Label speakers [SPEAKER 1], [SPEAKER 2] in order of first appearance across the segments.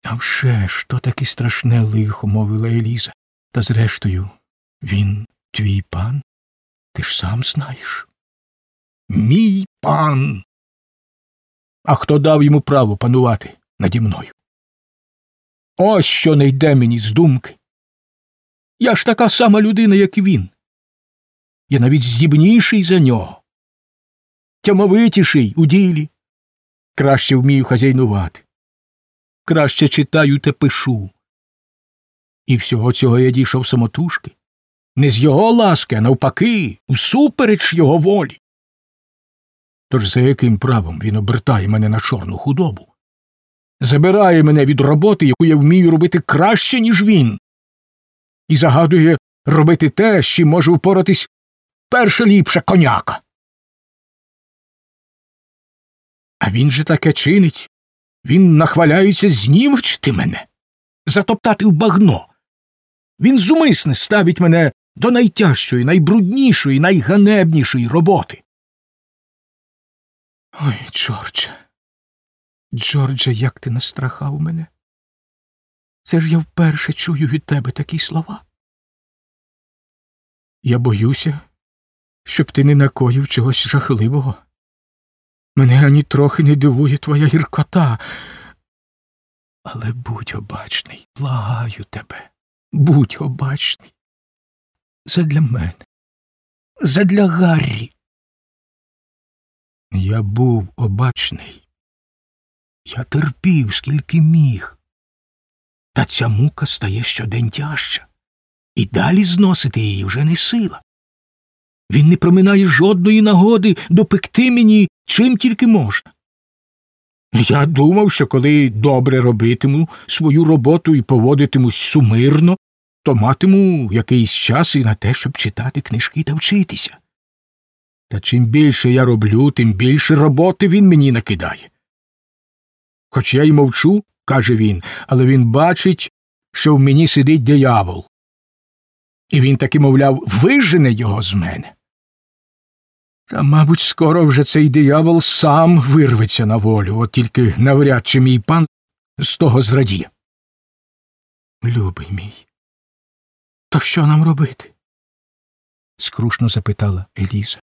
[SPEAKER 1] А вже ж, то таки страшне лихо, мовила Еліза. Та зрештою, він твій пан? Ти ж сам знаєш. Мій пан! А хто дав йому право панувати наді мною? Ось що не йде мені з думки. Я ж така сама людина, як і він. Я навіть здібніший за нього. Тямовитіший у ділі. Краще вмію хазяйнувати. Краще читаю та пишу. І всього цього я дійшов самотужки. Не з його ласки, а навпаки, всупереч його волі. Тож за яким правом він обертає мене на чорну худобу? Забирає мене від роботи, яку я вмію робити краще, ніж він. І загадує робити те, з чим може впоратись перша ліпша коняка. А він же таке чинить. Він нахваляється знівечити мене, затоптати в багно. Він зумисне ставить мене до найтяжчої, найбруднішої, найганебнішої роботи. Ой, Джордже, як ти настрахав мене. Це ж я вперше чую від тебе такі слова. Я боюся, щоб ти не накоїв чогось жахливого. Мене ані трохи не дивує твоя гіркота. Але будь обачний, благаю тебе, будь обачний. Задля мене, задля Гаррі. Я був обачний. Я терпів, скільки міг. Та ця мука стає щодень тяжча. І далі зносити її вже не сила. Він не проминає жодної нагоди допекти мені чим тільки можна. Я думав, що коли добре робитиму свою роботу і поводитимусь сумирно, то матиму якийсь час і на те, щоб читати книжки та вчитися. Та чим більше я роблю, тим більше роботи він мені накидає. Хоч я й мовчу, каже він, але він бачить, що в мені сидить диявол. І він таки, мовляв, вижене його з мене. Та, мабуть, скоро вже цей диявол сам вирветься на волю, от тільки навряд чи мій пан з того зрадіє. Любий мій, то що нам робити? Скрушно запитала Еліза.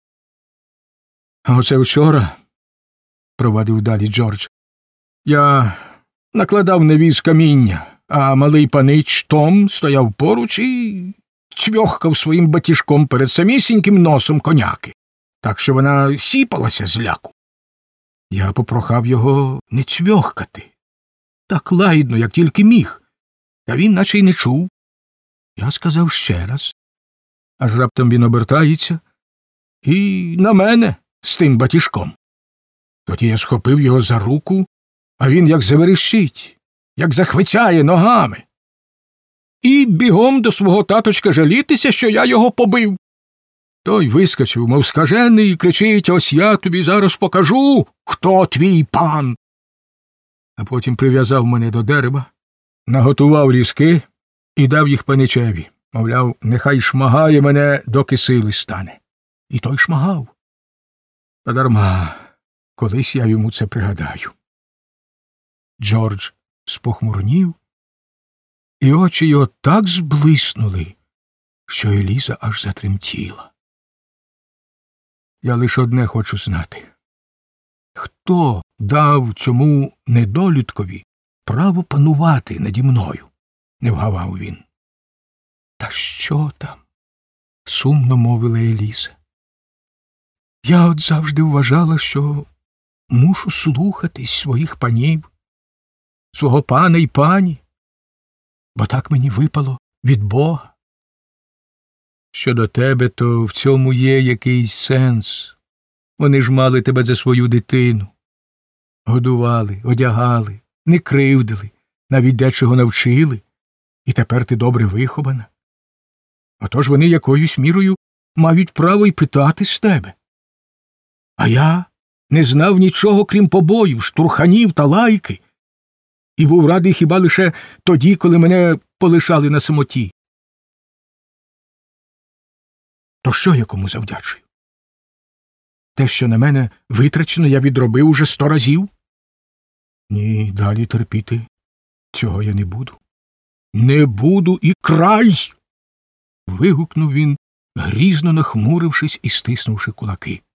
[SPEAKER 1] А оце вчора, провадив далі Джордж, я накладав на віз каміння, а малий панич Том стояв поруч і цвьохкав своїм батіжком перед самісіньким носом коняки, так що вона сіпалася з ляку. Я попрохав його не цвьохкати, так лагідно, як тільки міг, та він наче й не чув. Я сказав ще раз, аж раптом він обертається і на мене з тим батіжком. Тоді я схопив його за руку, а він як заверещить, як захвицяє ногами. І бігом до свого таточка жалітися, що я його побив. Той вискочив, мов скажений, і кричить: ось я тобі зараз покажу, хто твій пан. А потім прив'язав мене до дерева, наготував різки і дав їх паничеві. Мовляв, нехай шмагає мене, доки сили стане. І той шмагав. Та дарма, колись я йому це пригадаю. Джордж спохмурнів, і очі його так зблиснули, що Еліза аж затремтіла. Я лише одне хочу знати. Хто дав цьому недолюдкові право панувати наді мною? Не вгавав він. Та що там? Сумно мовила Еліза. Я от завжди вважала, що мушу слухатись своїх панів, свого пана і пані, бо так мені випало від Бога. Щодо тебе, то в цьому є якийсь сенс. Вони ж мали тебе за свою дитину. Годували, одягали, не кривдили, навіть дечого навчили, і тепер ти добре вихована. Отож вони якоюсь мірою мають право й питати з тебе. А я не знав нічого, крім побоїв, штурханів та лайки, і був радий хіба лише тоді, коли мене полишали на самоті. То що я кому завдячую? Те, що на мене витрачено, я відробив уже 100 разів? Ні, далі терпіти Цього я не буду. Не буду і край. Вигукнув він, грізно нахмурившись і стиснувши кулаки.